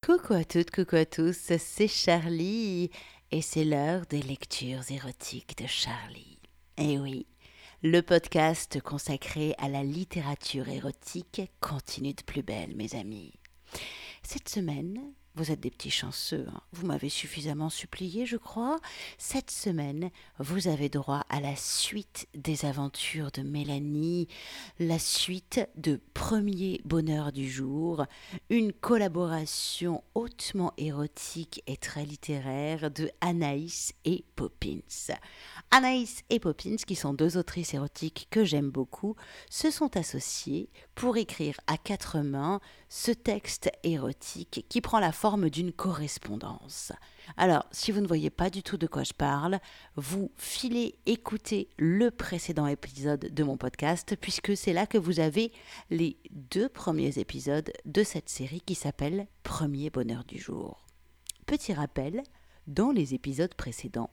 Coucou à toutes, coucou à tous, c'est Charlie et c'est l'heure des lectures érotiques de Charlie. Eh oui, le podcast consacré à la littérature érotique continue de plus belle, mes amis. Cette semaine, vous êtes des petits chanceux, hein. Vous m'avez suffisamment supplié, je crois. Cette semaine, vous avez droit à la suite des aventures de Mélanie, la suite de Premier bonheur du jour, une collaboration hautement érotique et très littéraire de Anaïs et Poppins. Anaïs et Poppins, qui sont deux autrices érotiques que j'aime beaucoup, se sont associées pour écrire à quatre mains ce texte érotique qui prend la forme d'une correspondance. Alors, si vous ne voyez pas du tout de quoi je parle, vous filez écouter le précédent épisode de mon podcast, puisque c'est là que vous avez les 2 premiers épisodes de cette série qui s'appelle Premier bonheur du jour. Petit rappel, dans les épisodes précédents,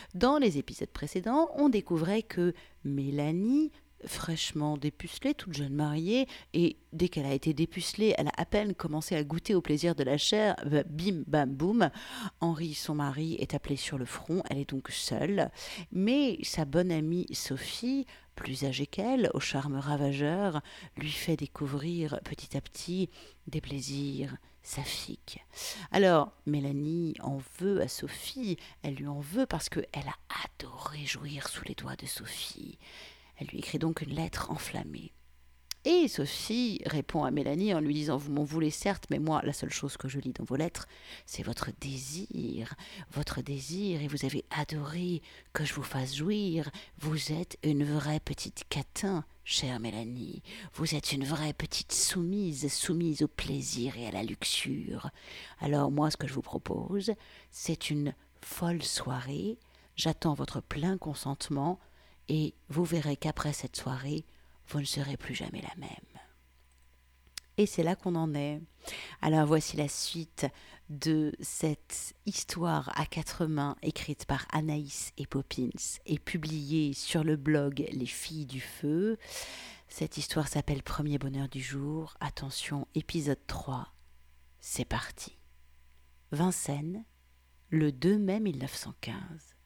on découvrait que Mélanie, fraîchement dépucelée, toute jeune mariée, et dès qu'elle a été dépucelée, elle a à peine commencé à goûter au plaisir de la chair, bim, bam, boum, Henri, son mari, est appelé sur le front, elle est donc seule, mais sa bonne amie Sophie, plus âgée qu'elle, au charme ravageur, lui fait découvrir petit à petit des plaisirs saphiques. Alors, Mélanie en veut à Sophie, elle lui en veut parce qu'elle a adoré jouir sous les doigts de Sophie. Elle lui écrit donc une lettre enflammée. Et Sophie répond à Mélanie en lui disant « Vous m'en voulez certes, mais moi, la seule chose que je lis dans vos lettres, c'est votre désir, et vous avez adoré que je vous fasse jouir. Vous êtes une vraie petite catin, chère Mélanie. Vous êtes une vraie petite soumise au plaisir et à la luxure. Alors moi, ce que je vous propose, c'est une folle soirée. J'attends votre plein consentement. Et vous verrez qu'après cette soirée, vous ne serez plus jamais la même. » Et c'est là qu'on en est. Alors voici la suite de cette histoire à quatre mains écrite par Anaïs et Poppins et publiée sur le blog Les Filles du Feu. Cette histoire s'appelle Premier bonheur du jour. Attention, épisode 3. C'est parti. Vincennes, le 2 mai 1915.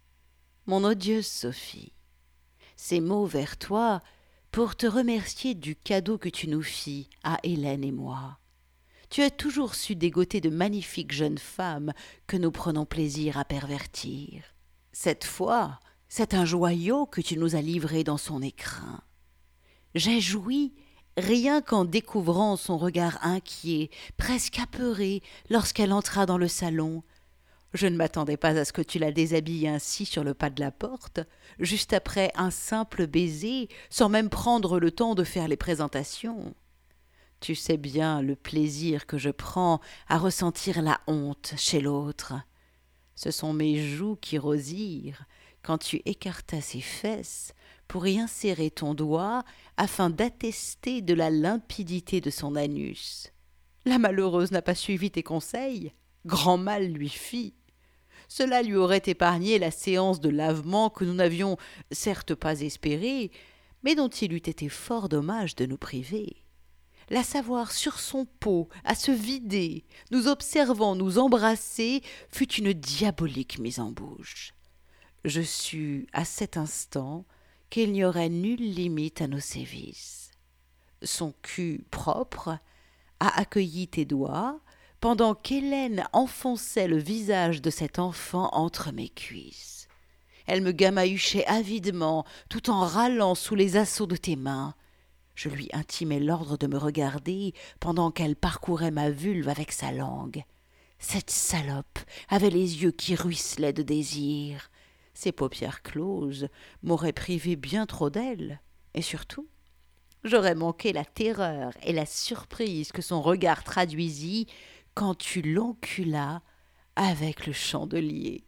Mon odieuse Sophie, ces mots vers toi pour te remercier du cadeau que tu nous fis à Hélène et moi. Tu as toujours su dégoter de magnifiques jeunes femmes que nous prenons plaisir à pervertir. Cette fois, c'est un joyau que tu nous as livré dans son écrin. J'ai joui rien qu'en découvrant son regard inquiet, presque apeuré, lorsqu'elle entra dans le salon. Je ne m'attendais pas à ce que tu la déshabilles ainsi sur le pas de la porte, juste après un simple baiser, sans même prendre le temps de faire les présentations. Tu sais bien le plaisir que je prends à ressentir la honte chez l'autre. Ce sont mes joues qui rosirent quand tu écartas ses fesses pour y insérer ton doigt afin d'attester de la limpidité de son anus. La malheureuse n'a pas suivi tes conseils. Grand mal lui fit. Cela lui aurait épargné la séance de lavement que nous n'avions certes pas espérée, mais dont il eût été fort dommage de nous priver. La savoir sur son pot, à se vider, nous observant nous embrasser, fut une diabolique mise en bouche. Je sus à cet instant qu'il n'y aurait nulle limite à nos sévices. Son cul propre a accueilli tes doigts, pendant qu'Hélène enfonçait le visage de cet enfant entre mes cuisses. Elle me gamahuchait avidement, tout en râlant sous les assauts de tes mains. Je lui intimai l'ordre de me regarder pendant qu'elle parcourait ma vulve avec sa langue. Cette salope avait les yeux qui ruisselaient de désir. Ses paupières closes m'auraient privé bien trop d'elle, et surtout, j'aurais manqué la terreur et la surprise que son regard traduisit quand tu l'enculas avec le chandelier.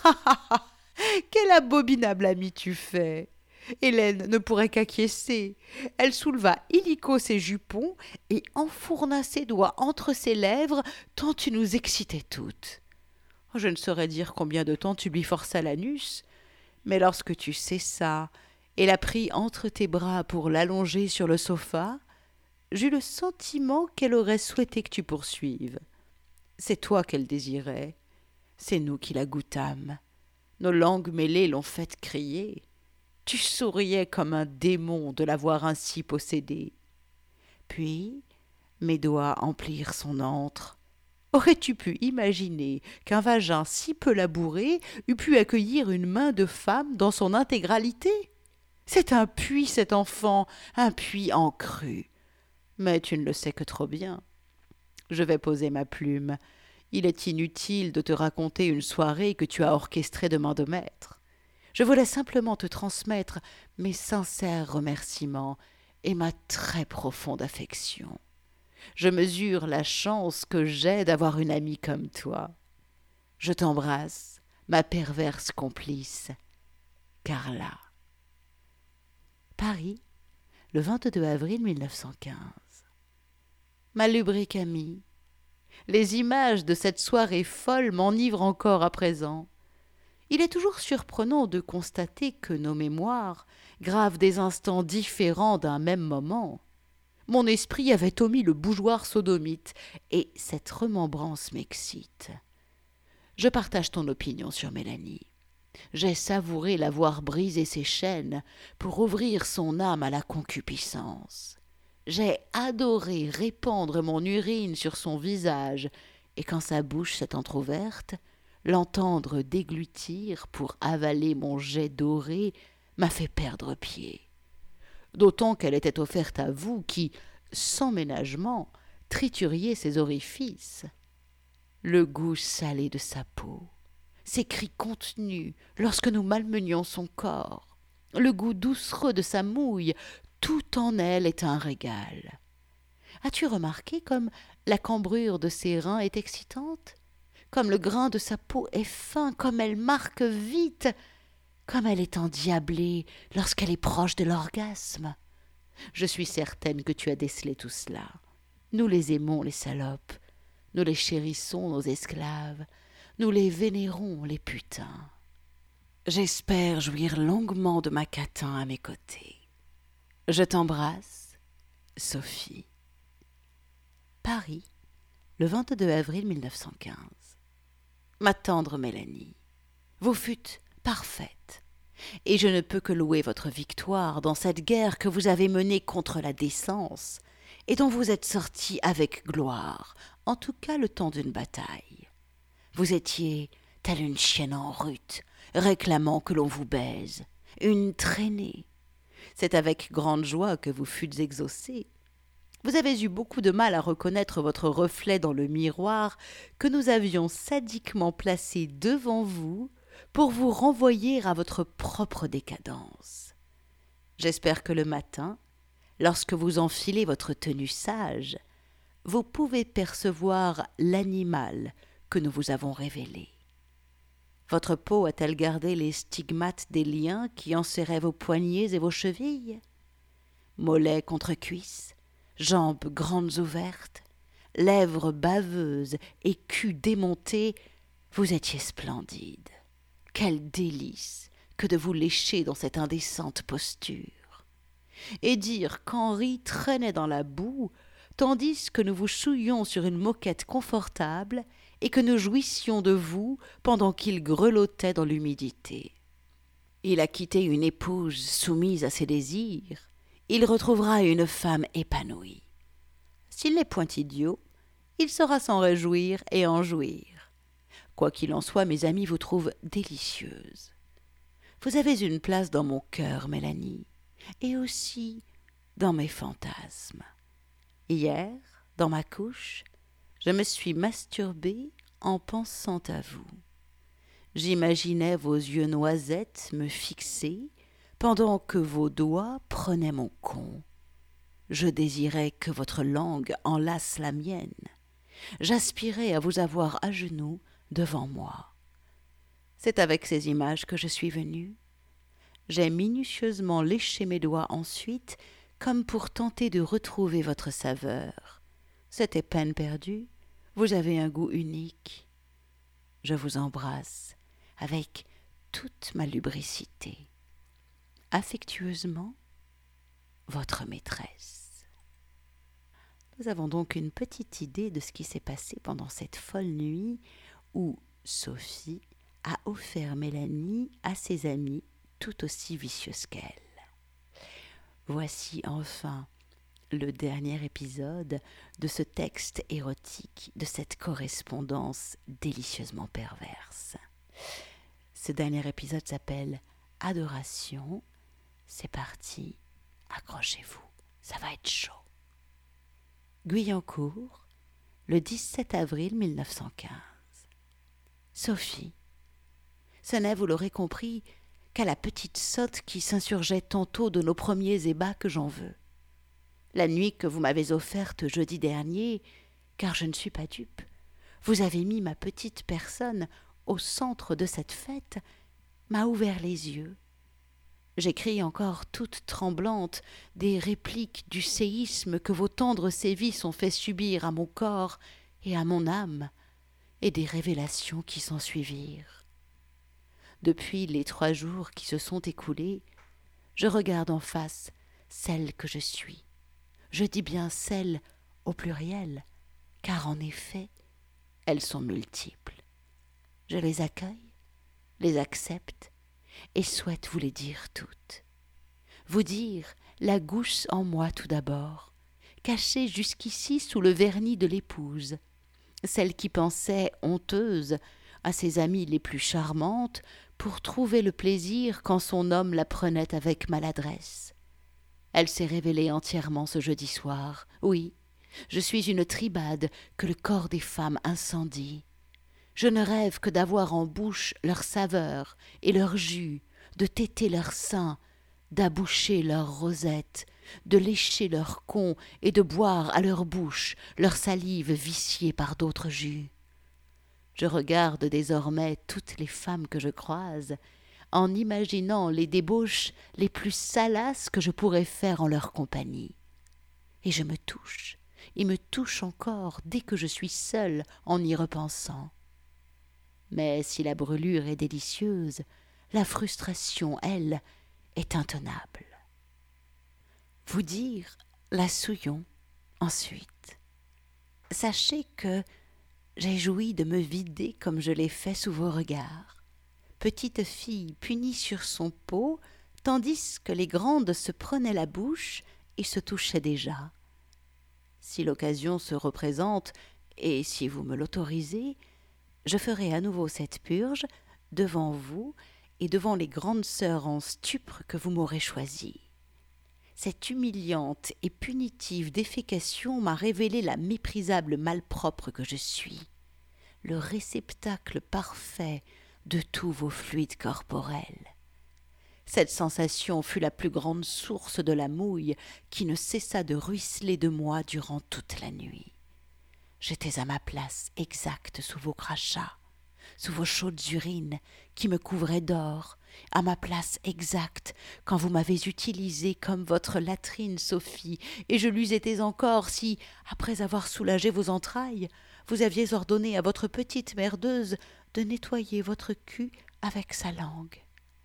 Quel abominable ami tu fais! Hélène ne pourrait qu'acquiescer. Elle souleva illico ses jupons et enfourna ses doigts entre ses lèvres tant tu nous excitais toutes. Je ne saurais dire combien de temps tu lui forças l'anus, mais lorsque tu cessas et la pris entre tes bras pour l'allonger sur le sofa, j'eus le sentiment qu'elle aurait souhaité que tu poursuives. C'est toi qu'elle désirait, c'est nous qui la goûtâmes. Nos langues mêlées l'ont faite crier. Tu souriais comme un démon de l'avoir ainsi possédée. Puis mes doigts emplirent son antre. Aurais-tu pu imaginer qu'un vagin si peu labouré eût pu accueillir une main de femme dans son intégralité? C'est un puits, cet enfant, un puits en crue. Mais tu ne le sais que trop bien. Je vais poser ma plume. Il est inutile de te raconter une soirée que tu as orchestrée de main de maître. Je voulais simplement te transmettre mes sincères remerciements et ma très profonde affection. Je mesure la chance que j'ai d'avoir une amie comme toi. Je t'embrasse, ma perverse complice, Carla. Paris, le 22 avril 1915. Ma lubrique amie, les images de cette soirée folle m'enivrent encore à présent. Il est toujours surprenant de constater que nos mémoires gravent des instants différents d'un même moment. Mon esprit avait omis le bougeoir sodomite, et cette remembrance m'excite. Je partage ton opinion sur Mélanie. J'ai savouré la voir briser ses chaînes pour ouvrir son âme à la concupiscence. J'ai adoré répandre mon urine sur son visage, et quand sa bouche s'est entr'ouverte, l'entendre déglutir pour avaler mon jet doré m'a fait perdre pied. D'autant qu'elle était offerte à vous qui, sans ménagement, trituriez ses orifices. Le goût salé de sa peau, ses cris contenus lorsque nous malmenions son corps, le goût doucereux de sa mouille, tout en elle est un régal. As-tu remarqué comme la cambrure de ses reins est excitante? Comme le grain de sa peau est fin, comme elle marque vite, comme elle est endiablée lorsqu'elle est proche de l'orgasme. Je suis certaine que tu as décelé tout cela. Nous les aimons, les salopes. Nous les chérissons, nos esclaves. Nous les vénérons, les putains. J'espère jouir longuement de ma catin à mes côtés. Je t'embrasse, Sophie. Paris, le 22 avril 1915. Ma tendre Mélanie, vous fûtes parfaite, et je ne peux que louer votre victoire dans cette guerre que vous avez menée contre la décence, et dont vous êtes sortie avec gloire, en tout cas le temps d'une bataille. Vous étiez telle une chienne en rut, réclamant que l'on vous baise, une traînée. C'est avec grande joie que vous fûtes exaucée. Vous avez eu beaucoup de mal à reconnaître votre reflet dans le miroir que nous avions sadiquement placé devant vous pour vous renvoyer à votre propre décadence. J'espère que le matin, lorsque vous enfilez votre tenue sage, vous pouvez percevoir l'animal que nous vous avons révélé. Votre peau a-t-elle gardé les stigmates des liens qui enserraient vos poignets et vos chevilles? Mollets contre cuisses, jambes grandes ouvertes, lèvres baveuses et cul démonté, vous étiez splendide. Quel délice que de vous lécher dans cette indécente posture! Et dire qu'Henri traînait dans la boue, tandis que nous vous chouillions sur une moquette confortable et que nous jouissions de vous pendant qu'il grelottait dans l'humidité. Il a quitté une épouse soumise à ses désirs, il retrouvera une femme épanouie. S'il n'est point idiot, il saura s'en réjouir et en jouir. Quoi qu'il en soit, mes amis vous trouvent délicieuse. Vous avez une place dans mon cœur, Mélanie, et aussi dans mes fantasmes. Hier, dans ma couche, je me suis masturbée en pensant à vous. J'imaginais vos yeux noisettes me fixer pendant que vos doigts prenaient mon con. Je désirais que votre langue enlace la mienne. J'aspirais à vous avoir à genoux devant moi. C'est avec ces images que je suis venue. J'ai minutieusement léché mes doigts ensuite, comme pour tenter de retrouver votre saveur. C'était peine perdue. Vous avez un goût unique. Je vous embrasse avec toute ma lubricité. Affectueusement, votre maîtresse. Nous avons donc une petite idée de ce qui s'est passé pendant cette folle nuit où Sophie a offert Mélanie à ses amis tout aussi vicieuse qu'elle. Voici enfin le dernier épisode de ce texte érotique, de cette correspondance délicieusement perverse. Ce dernier épisode s'appelle Adoration. C'est parti, accrochez-vous, ça va être chaud. Guyancourt, le 17 avril 1915. Sophie, ce n'est, vous l'aurez compris, qu'à la petite sotte qui s'insurgeait tantôt de nos premiers ébats que j'en veux. La nuit que vous m'avez offerte jeudi dernier, car je ne suis pas dupe, vous avez mis ma petite personne au centre de cette fête, m'a ouvert les yeux. J'écris encore toute tremblante des répliques du séisme que vos tendres sévices ont fait subir à mon corps et à mon âme, et des révélations qui s'ensuivirent. Depuis les 3 jours qui se sont écoulés, je regarde en face celle que je suis. Je dis bien celle au pluriel, car en effet, elles sont multiples. Je les accueille, les accepte, et souhaite vous les dire toutes. Vous dire la gousse en moi tout d'abord, cachée jusqu'ici sous le vernis de l'épouse, celle qui pensait honteuse à ses amies les plus charmantes pour trouver le plaisir quand son homme la prenait avec maladresse. Elle s'est révélée entièrement ce jeudi soir. Oui, je suis une tribade que le corps des femmes incendie. Je ne rêve que d'avoir en bouche leur saveur et leur jus, de téter leurs seins, d'aboucher leurs rosettes, de lécher leurs côns et de boire à leur bouche leur salive viciée par d'autres jus. Je regarde désormais toutes les femmes que je croise, en imaginant les débauches les plus salaces que je pourrais faire en leur compagnie. Et je me touche, et me touche encore dès que je suis seule en y repensant. Mais si la brûlure est délicieuse, la frustration, elle, est intenable. Vous dire la souillon, ensuite. Sachez que j'ai joui de me vider comme je l'ai fait sous vos regards. Petite fille punie sur son pot, tandis que les grandes se prenaient la bouche et se touchaient déjà. Si l'occasion se représente, et si vous me l'autorisez, je ferai à nouveau cette purge devant vous et devant les grandes sœurs en stupre que vous m'aurez choisies. Cette humiliante et punitive défécation m'a révélé la méprisable malpropre que je suis, le réceptacle parfait de tous vos fluides corporels. Cette sensation fut la plus grande source de la mouille qui ne cessa de ruisseler de moi durant toute la nuit. J'étais à ma place exacte sous vos crachats, sous vos chaudes urines qui me couvraient d'or, à ma place exacte quand vous m'avez utilisée comme votre latrine, Sophie, et je l'eusse été encore si, après avoir soulagé vos entrailles, vous aviez ordonné à votre petite merdeuse de nettoyer votre cul avec sa langue.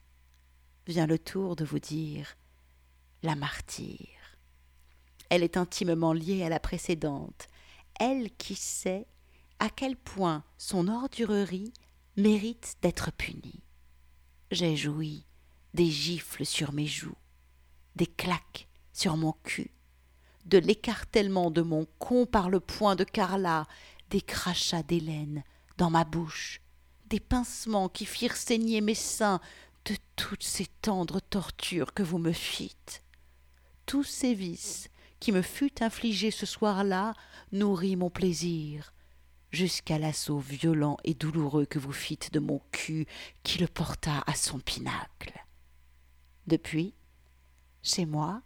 Vient le tour de vous dire la martyre. Elle est intimement liée à la précédente, elle qui sait à quel point son ordurerie mérite d'être punie. J'ai joui des gifles sur mes joues, des claques sur mon cul, de l'écartèlement de mon con par le poing de Carla, des crachats d'Hélène dans ma bouche, des pincements qui firent saigner mes seins, de toutes ces tendres tortures que vous me fîtes. Tous ces vices qui me fut infligé ce soir-là nourrit mon plaisir, jusqu'à l'assaut violent et douloureux que vous fîtes de mon cul qui le porta à son pinacle. Depuis, chez moi,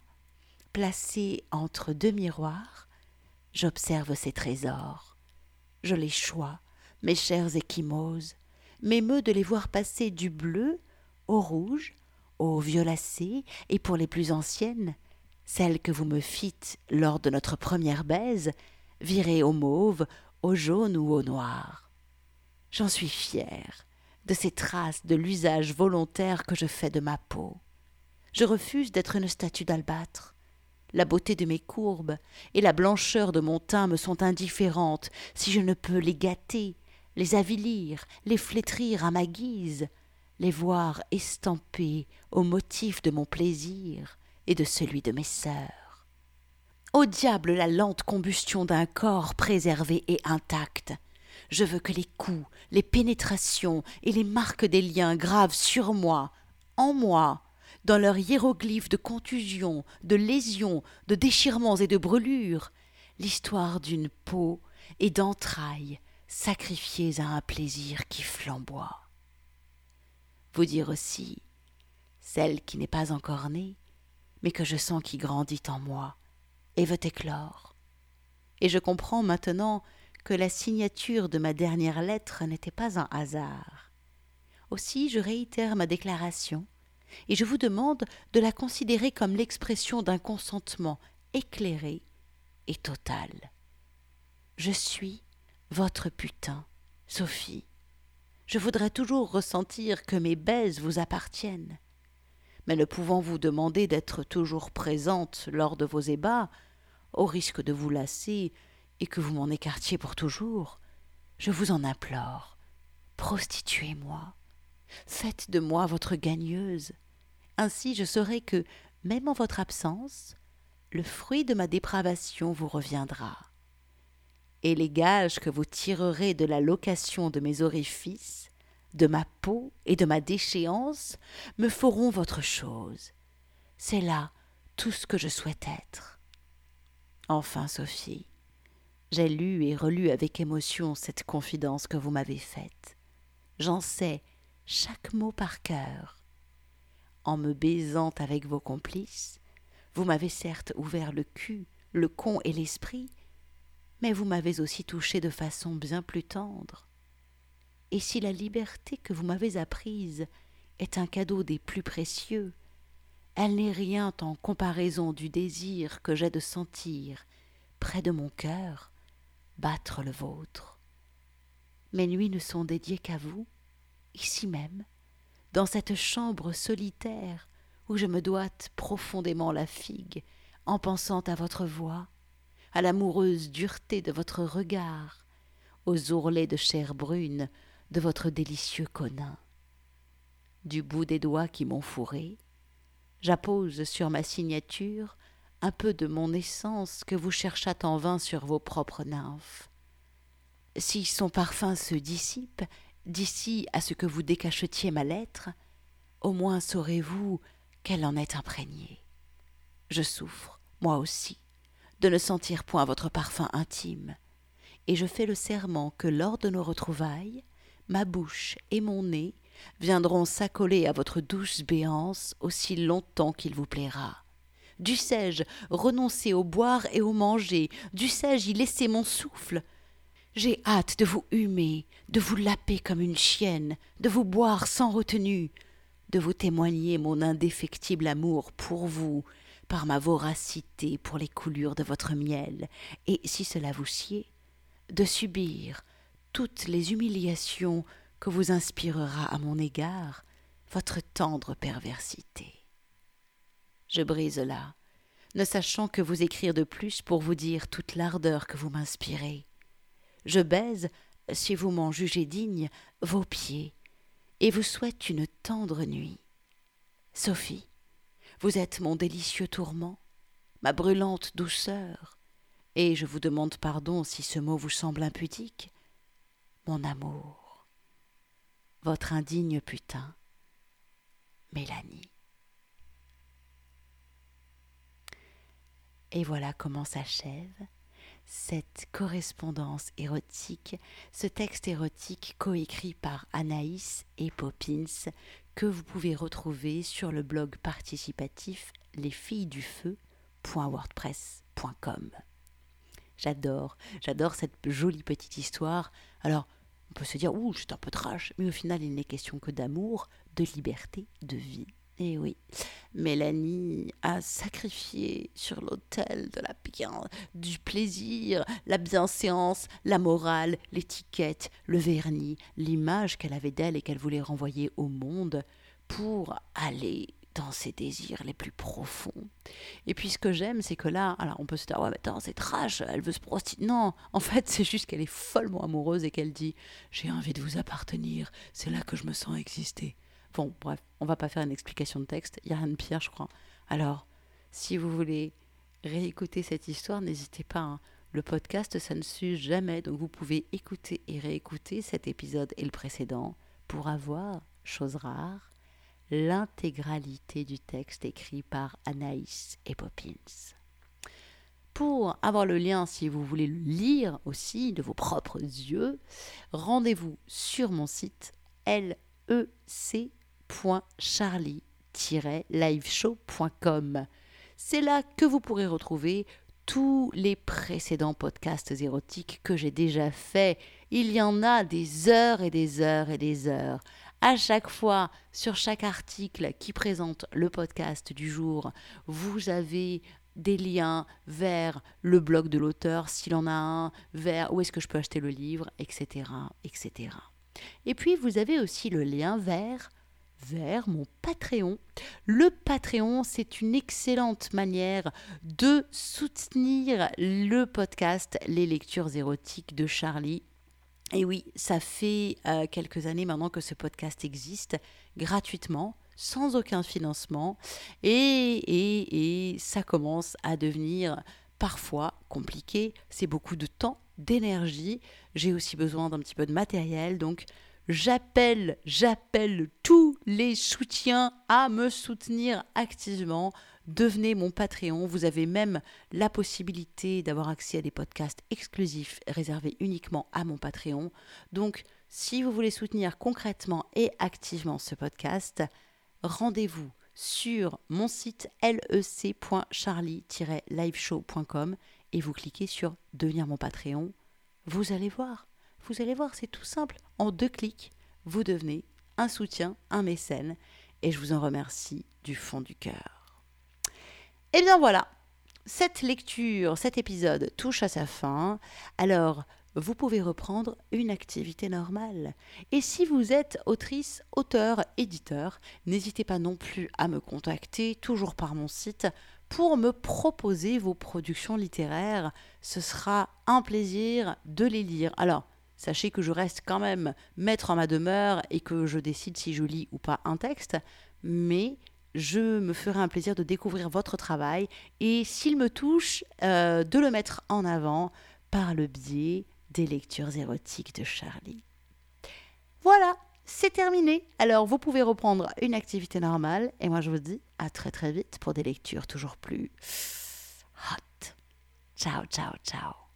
placé entre 2 miroirs, j'observe ces trésors. Je les chois, mes chères échymoses, m'émeut de les voir passer du bleu au rouge, au violacé, et pour les plus anciennes, celles que vous me fîtes lors de notre première baise, virer au mauve, au jaune ou au noir. J'en suis fière de ces traces de l'usage volontaire que je fais de ma peau. Je refuse d'être une statue d'albâtre. La beauté de mes courbes et la blancheur de mon teint me sont indifférentes si je ne peux les gâter, les avilir, les flétrir à ma guise, les voir estampées au motif de mon plaisir et de celui de mes sœurs. Au diable la lente combustion d'un corps préservé et intact. Je veux que les coups, les pénétrations et les marques des liens gravent sur moi, en moi, dans leurs hiéroglyphes de contusions, de lésions, de déchirements et de brûlures, l'histoire d'une peau et d'entrailles sacrifiées à un plaisir qui flamboie. Vous dire aussi, celle qui n'est pas encore née, mais que je sens qui grandit en moi et veut éclore. Et je comprends maintenant que la signature de ma dernière lettre n'était pas un hasard. Aussi je réitère ma déclaration, et je vous demande de la considérer comme l'expression d'un consentement éclairé et total. Je suis votre putain, Sophie. Je voudrais toujours ressentir que mes baises vous appartiennent. Mais ne pouvant vous demander d'être toujours présente lors de vos ébats, au risque de vous lasser et que vous m'en écartiez pour toujours, je vous en implore, prostituez-moi, faites de moi votre gagneuse. Ainsi je saurai que, même en votre absence, le fruit de ma dépravation vous reviendra. Et les gages que vous tirerez de la location de mes orifices, de ma peau et de ma déchéance me feront votre chose. C'est là tout ce que je souhaite être. Enfin, Sophie, j'ai lu et relu avec émotion cette confidence que vous m'avez faite. J'en sais chaque mot par cœur. En me baisant avec vos complices, vous m'avez certes ouvert le cul, le con et l'esprit, mais vous m'avez aussi touché de façon bien plus tendre. Et si la liberté que vous m'avez apprise est un cadeau des plus précieux, elle n'est rien en comparaison du désir que j'ai de sentir, près de mon cœur, battre le vôtre. Mes nuits ne sont dédiées qu'à vous, ici même, dans cette chambre solitaire où je me doite profondément la figue en pensant à votre voix, à l'amoureuse dureté de votre regard, aux ourlets de chair brune de votre délicieux conin. Du bout des doigts qui m'ont fourré, j'appose sur ma signature un peu de mon essence que vous cherchâtes en vain sur vos propres nymphes. Si son parfum se dissipe d'ici à ce que vous décachetiez ma lettre, au moins saurez-vous qu'elle en est imprégnée. Je souffre, moi aussi, de ne sentir point votre parfum intime, et je fais le serment que lors de nos retrouvailles, ma bouche et mon nez viendront s'accoler à votre douce béance aussi longtemps qu'il vous plaira. Dussé-je renoncer au boire et au manger, dussé-je y laisser mon souffle? J'ai hâte de vous humer, de vous laper comme une chienne, de vous boire sans retenue, de vous témoigner mon indéfectible amour pour vous, par ma voracité pour les coulures de votre miel, et, si cela vous sied, de subir toutes les humiliations que vous inspirera à mon égard votre tendre perversité. Je brise là, ne sachant que vous écrire de plus pour vous dire toute l'ardeur que vous m'inspirez. Je baise, si vous m'en jugez digne, vos pieds, et vous souhaite une tendre nuit. Sophie, vous êtes mon délicieux tourment, ma brûlante douceur, et je vous demande pardon si ce mot vous semble impudique, mon amour, votre indigne putain, Mélanie. Et voilà comment s'achève cette correspondance érotique, ce texte érotique coécrit par Anaïs et Poppins, que vous pouvez retrouver sur le blog participatif lesfillesdufeu.wordpress.com. J'adore cette jolie petite histoire. Alors, on peut se dire, ouh, c'est un peu trash, mais au final, il n'est question que d'amour, de liberté, de vie. Et oui, Mélanie a sacrifié sur l'autel de du plaisir, la bienséance, la morale, l'étiquette, le vernis, l'image qu'elle avait d'elle et qu'elle voulait renvoyer au monde pour aller dans ses désirs les plus profonds. Et puis ce que j'aime, c'est que là, alors on peut se dire, ouais, mais attends, c'est trash, elle veut se prostituer. Non, en fait, c'est juste qu'elle est follement amoureuse et qu'elle dit, j'ai envie de vous appartenir, c'est là que je me sens exister. Bon, bref, on va pas faire une explication de texte, il n'y a rien de pire, je crois. Alors, si vous voulez réécouter cette histoire, n'hésitez pas, hein. Le podcast, ça ne s'use jamais, donc vous pouvez écouter et réécouter cet épisode et le précédent pour avoir, chose rare, l'intégralité du texte écrit par Anaïs et Poppins. Pour avoir le lien, si vous voulez le lire aussi de vos propres yeux, rendez-vous sur mon site lec.charlie-liveshow.com. C'est là que vous pourrez retrouver tous les précédents podcasts érotiques que j'ai déjà faits. Il y en a des heures et des heures et des heures. À chaque fois, sur chaque article qui présente le podcast du jour, vous avez des liens vers le blog de l'auteur, s'il en a un, vers où est-ce que je peux acheter le livre, etc., etc. Et puis, vous avez aussi le lien vers mon Patreon. Le Patreon, c'est une excellente manière de soutenir le podcast Les Lectures érotiques de Charlie. Et oui, ça fait quelques années maintenant que ce podcast existe gratuitement, sans aucun financement, et ça commence à devenir parfois compliqué. C'est beaucoup de temps, d'énergie. J'ai aussi besoin d'un petit peu de matériel, donc j'appelle tous les soutiens à me soutenir activement. Devenez mon Patreon. Vous avez même la possibilité d'avoir accès à des podcasts exclusifs réservés uniquement à mon Patreon. Donc, si vous voulez soutenir concrètement et activement ce podcast, rendez-vous sur mon site lec.charlie-liveshow.com et vous cliquez sur « Devenir mon Patreon ». Vous allez voir, c'est tout simple. En 2 clics, vous devenez un soutien, un mécène, et je vous en remercie du fond du cœur. Et bien voilà, cette lecture, cet épisode touche à sa fin. Alors, vous pouvez reprendre une activité normale. Et si vous êtes autrice, auteur, éditeur, n'hésitez pas non plus à me contacter, toujours par mon site, pour me proposer vos productions littéraires. Ce sera un plaisir de les lire. Alors, sachez que je reste quand même maître en ma demeure et que je décide si je lis ou pas un texte, mais je me ferai un plaisir de découvrir votre travail et, s'il me touche, de le mettre en avant par le biais des lectures érotiques de Charlie. Voilà, c'est terminé. Alors, vous pouvez reprendre une activité normale et moi, je vous dis à très très vite pour des lectures toujours plus hot. Ciao, ciao, ciao.